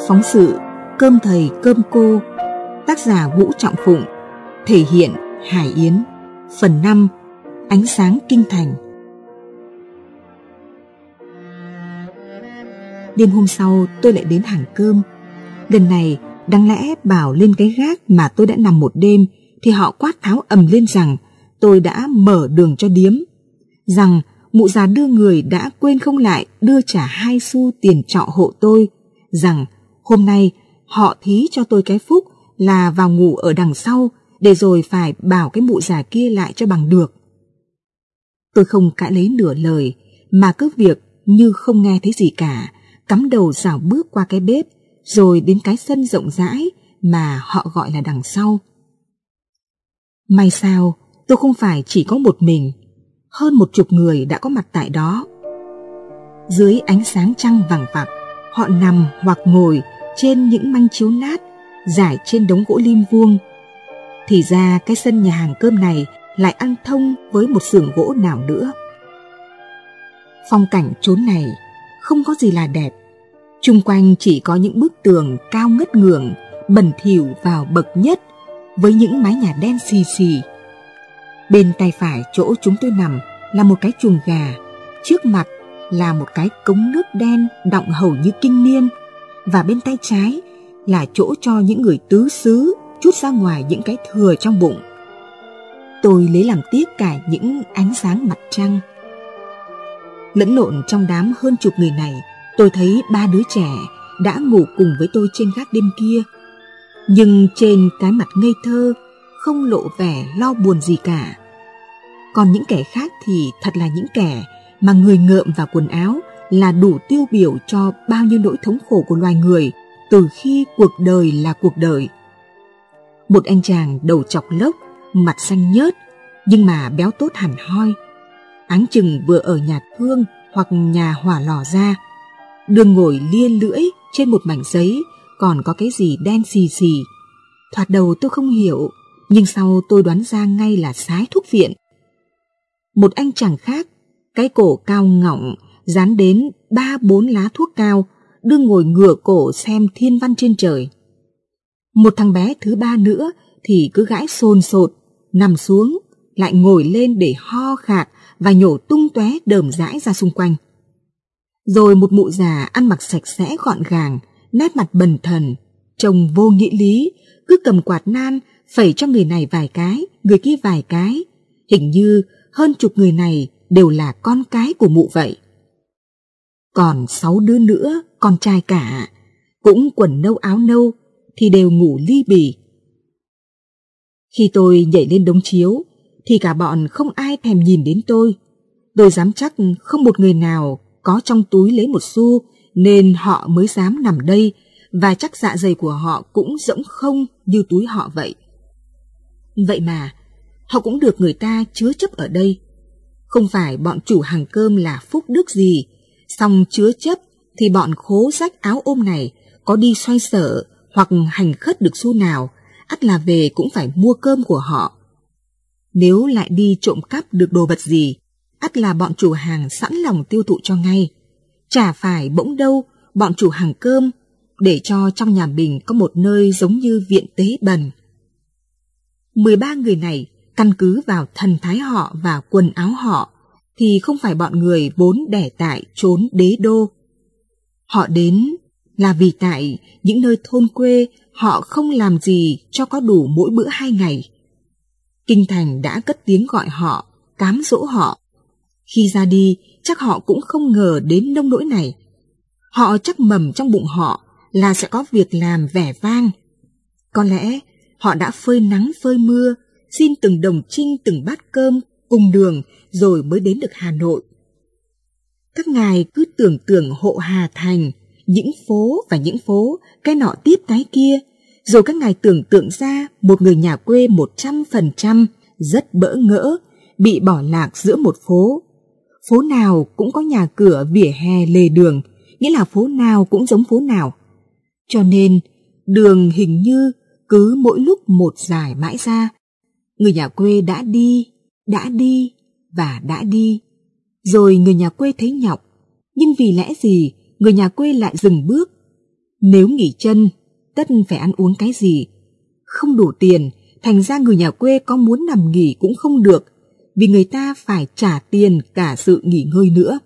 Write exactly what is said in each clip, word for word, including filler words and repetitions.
Phóng sự Cơm thầy cơm cô, tác giả Vũ Trọng Phụng, thể hiện Hải Yến. Phần năm, Ánh sáng kinh thành. Đêm hôm sau tôi lại đến hàng cơm. Lần này đáng lẽ bảo lên cái gác mà tôi đã nằm một đêm thì họ quát tháo ầm lên rằng tôi đã mở đường cho điếm, rằng mụ già đưa người đã quên không lại đưa trả hai xu tiền trọ hộ tôi, rằng hôm nay họ thí cho tôi cái phúc là vào ngủ ở đằng sau để rồi phải bảo cái mụ già kia lại cho bằng được. Tôi không cãi lấy nửa lời mà cứ việc như không nghe thấy gì cả, cắm đầu rảo bước qua cái bếp rồi đến cái sân rộng rãi mà họ gọi là đằng sau. May sao tôi không phải chỉ có một mình, hơn một chục người đã có mặt tại đó. Dưới ánh sáng trăng vằng vặc, họ nằm hoặc ngồi trên những manh chiếu nát rải trên đống gỗ lim vuông. Thì ra cái sân nhà hàng cơm này lại ăn thông với một xưởng gỗ nào nữa. Phong cảnh chốn này không có gì là đẹp. Chung quanh chỉ có những bức tường cao ngất ngưởng, bẩn thỉu vào bậc nhất, với những mái nhà đen xì xì. Bên tay phải chỗ chúng tôi nằm là một cái chuồng gà, trước mặt là một cái cống nước đen đọng hầu như kinh niên, và bên tay trái là chỗ cho những người tứ xứ trút ra ngoài những cái thừa trong bụng. Tôi lấy làm tiếc cả những ánh sáng mặt trăng. Lẫn lộn trong đám hơn chục người này, tôi thấy ba đứa trẻ đã ngủ cùng với tôi trên gác đêm kia, nhưng trên cái mặt ngây thơ không lộ vẻ lo buồn gì cả. Còn những kẻ khác thì thật là những kẻ mà người ngợm và quần áo là đủ tiêu biểu cho bao nhiêu nỗi thống khổ của loài người từ khi cuộc đời là cuộc đời. Một anh chàng đầu chọc lốc, mặt xanh nhớt, nhưng mà béo tốt hẳn hoi, áng chừng vừa ở nhà thương hoặc nhà hỏa lò ra, đường ngồi lia lưỡi trên một mảnh giấy còn có cái gì đen xì xì. Thoạt đầu tôi không hiểu, nhưng sau tôi đoán ra ngay là sái thuốc viện. Một anh chàng khác, cái cổ cao ngọng, dán đến ba bốn lá thuốc cao, đương ngồi ngửa cổ xem thiên văn trên trời. Một thằng bé thứ ba nữa thì cứ gãi sồn sột, nằm xuống, lại ngồi lên để ho khạc và nhổ tung tóe đờm rãi ra xung quanh. Rồi một mụ già ăn mặc sạch sẽ gọn gàng, nét mặt bần thần, trông vô nghĩa lý, cứ cầm quạt nan phẩy cho người này vài cái, người kia vài cái. Hình như hơn chục người này đều là con cái của mụ vậy. Còn sáu đứa nữa, con trai cả, cũng quần nâu áo nâu, thì đều ngủ li bì. Khi tôi nhảy lên đống chiếu, thì cả bọn không ai thèm nhìn đến tôi. Tôi dám chắc không một người nào có trong túi lấy một xu, nên họ mới dám nằm đây, và chắc dạ dày của họ cũng rỗng không như túi họ vậy. Vậy mà, họ cũng được người ta chứa chấp ở đây. Không phải bọn chủ hàng cơm là phúc đức gì, song chứa chấp thì bọn khố rách áo ôm này có đi xoay sở hoặc hành khất được xu nào, ắt là về cũng phải mua cơm của họ. Nếu lại đi trộm cắp được đồ vật gì, ắt là bọn chủ hàng sẵn lòng tiêu thụ cho ngay. Chả phải bỗng đâu bọn chủ hàng cơm để cho trong nhà mình có một nơi giống như viện tế bần. Mười ba người này căn cứ vào thần thái họ và quần áo họ thì không phải bọn người vốn đẻ tại chốn đế đô. Họ đến là vì tại những nơi thôn quê họ không làm gì cho có đủ mỗi bữa hai ngày. Kinh thành đã cất tiếng gọi họ, cám dỗ họ. Khi ra đi chắc họ cũng không ngờ đến nông nỗi này. Họ chắc mầm trong bụng họ là sẽ có việc làm vẻ vang. Có lẽ họ đã phơi nắng phơi mưa, xin từng đồng trinh từng bát cơm cùng đường rồi mới đến được Hà Nội. Các ngài cứ tưởng tượng hộ Hà Thành, những phố và những phố, cái nọ tiếp cái kia, rồi các ngài tưởng tượng ra một người nhà quê một trăm phần trăm rất bỡ ngỡ, bị bỏ lạc giữa một phố. Phố nào cũng có nhà cửa vỉa hè lề đường, nghĩa là phố nào cũng giống phố nào. Cho nên đường hình như cứ mỗi lúc một dài mãi ra. Người nhà quê đã đi, đã đi và đã đi. Rồi người nhà quê thấy nhọc, nhưng vì lẽ gì người nhà quê lại dừng bước? Nếu nghỉ chân, tất phải ăn uống cái gì. Không đủ tiền, thành ra người nhà quê có muốn nằm nghỉ cũng không được, vì người ta phải trả tiền cả sự nghỉ ngơi nữa.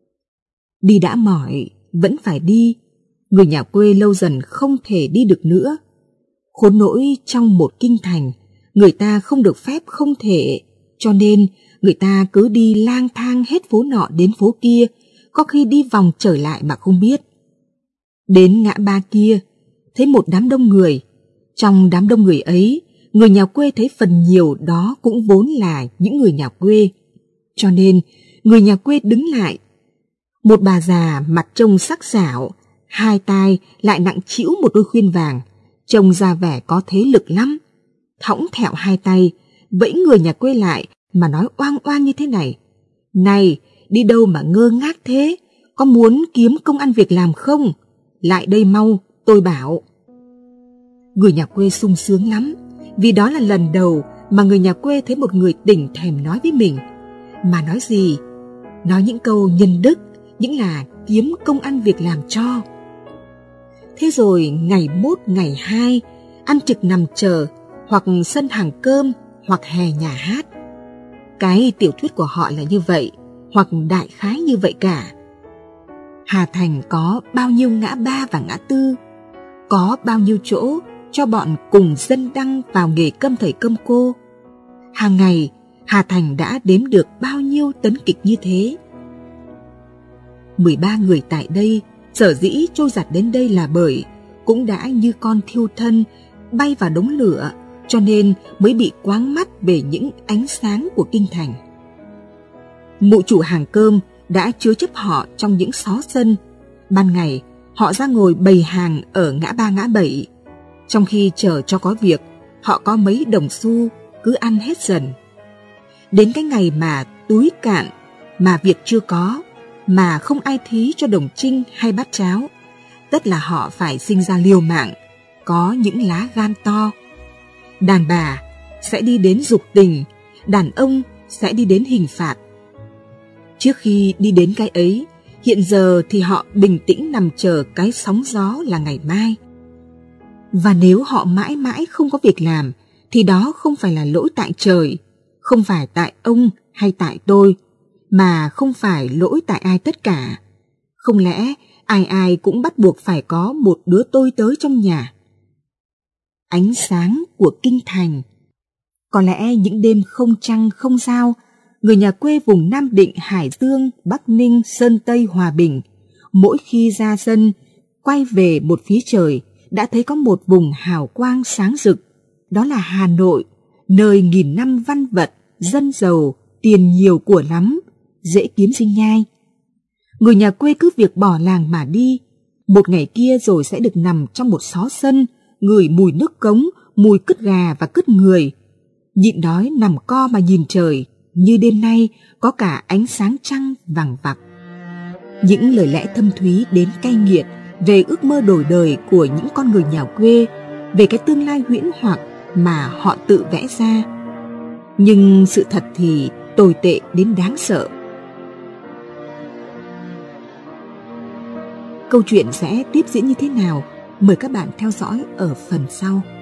Đi đã mỏi, vẫn phải đi, người nhà quê lâu dần không thể đi được nữa. Khốn nỗi trong một kinh thành, người ta không được phép không thể, cho nên người ta cứ đi lang thang hết phố nọ đến phố kia, có khi đi vòng trở lại mà không biết. Đến ngã ba kia, thấy một đám đông người. Trong đám đông người ấy, người nhà quê thấy phần nhiều đó cũng vốn là những người nhà quê. Cho nên, người nhà quê đứng lại. Một bà già mặt trông sắc sảo, hai tai lại nặng trĩu một đôi khuyên vàng, trông ra vẻ có thế lực lắm. Thõng thẹo hai tay, vẫy người nhà quê lại mà nói oang oang như thế này: "Này, đi đâu mà ngơ ngác thế? Có muốn kiếm công ăn việc làm không? Lại đây mau, tôi bảo." Người nhà quê sung sướng lắm, vì đó là lần đầu mà người nhà quê thấy một người tỉnh thèm nói với mình. Mà nói gì? Nói những câu nhân đức, những là kiếm công ăn việc làm cho. Thế rồi ngày mốt ngày hai, ăn trực nằm chờ, hoặc sân hàng cơm, hoặc hè nhà hát. Cái tiểu thuyết của họ là như vậy, hoặc đại khái như vậy cả. Hà Thành có bao nhiêu ngã ba và ngã tư, có bao nhiêu chỗ cho bọn cùng dân đăng vào nghề câm thầy câm cô. Hàng ngày, Hà Thành đã đếm được bao nhiêu tấn kịch như thế. mười ba người tại đây, sở dĩ trôi giặt đến đây là bởi cũng đã như con thiêu thân, bay vào đống lửa, cho nên mới bị quáng mắt về những ánh sáng của kinh thành. Mụ chủ hàng cơm đã chứa chấp họ trong những xó sân. Ban ngày, họ ra ngồi bày hàng ở ngã ba ngã bảy. Trong khi chờ cho có việc, họ có mấy đồng xu, cứ ăn hết dần. Đến cái ngày mà túi cạn, mà việc chưa có, mà không ai thí cho đồng trinh hay bát cháo, tất là họ phải sinh ra liều mạng, có những lá gan to. Đàn bà sẽ đi đến dục tình, đàn ông sẽ đi đến hình phạt. Trước khi đi đến cái ấy, hiện giờ thì họ bình tĩnh nằm chờ cái sóng gió là ngày mai. Và nếu họ mãi mãi không có việc làm, thì đó không phải là lỗi tại trời, không phải tại ông hay tại tôi, mà không phải lỗi tại ai tất cả. Không lẽ ai ai cũng bắt buộc phải có một đứa tôi tớ trong nhà? Ánh sáng của kinh thành. Có lẽ những đêm không trăng không sao, người nhà quê vùng Nam Định, Hải Dương, Bắc Ninh, Sơn Tây, Hòa Bình, mỗi khi ra sân, quay về một phía trời, đã thấy có một vùng hào quang sáng rực. Đó là Hà Nội, nơi nghìn năm văn vật, dân giàu, tiền nhiều của lắm, dễ kiếm sinh nhai. Người nhà quê cứ việc bỏ làng mà đi, một ngày kia rồi sẽ được nằm trong một xó sân, ngửi mùi nước cống, mùi cứt gà và cứt người, nhịn đói nằm co mà nhìn trời, như đêm nay có cả ánh sáng trăng vằng vặc. Những lời lẽ thâm thúy đến cay nghiệt về ước mơ đổi đời của những con người nhà quê, về cái tương lai huyễn hoặc mà họ tự vẽ ra. Nhưng sự thật thì tồi tệ đến đáng sợ. Câu chuyện sẽ tiếp diễn như thế nào? Mời các bạn theo dõi ở phần sau.